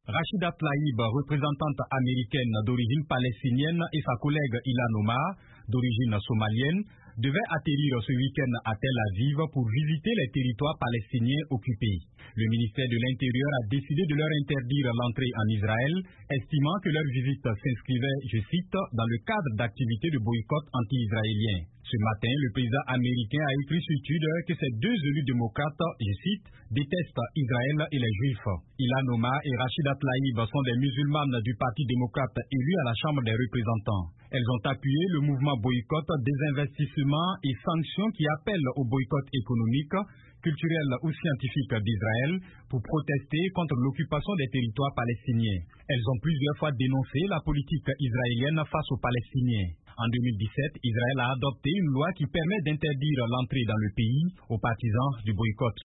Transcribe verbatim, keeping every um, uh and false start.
Rachida Tlaib, représentante américaine d'origine palestinienne, et sa collègue Ilhan Omar, d'origine somalienne, devaient atterrir ce week-end à Tel Aviv pour visiter les territoires palestiniens occupés. Le ministère de l'Intérieur a décidé de leur interdire l'entrée en Israël, estimant que leur visite s'inscrivait, je cite, dans le cadre d'activités de boycott anti-israélien. Ce matin, le président américain a écrit sur Twitter que ces deux élus démocrates, je cite, détestent Israël et les Juifs. Ilhan Omar et Rachida Tlaib sont des musulmanes du Parti démocrate élu à la Chambre des représentants. Elles ont appuyé le mouvement boycott, désinvestissement et sanctions qui appellent au boycott économique, culturel ou scientifique d'Israël pour protester contre l'occupation des territoires palestiniens. Elles ont plusieurs fois dénoncé la politique israélienne face aux Palestiniens. En deux mille dix-sept, Israël a adopté une loi qui permet d'interdire l'entrée dans le pays aux partisans du boycott.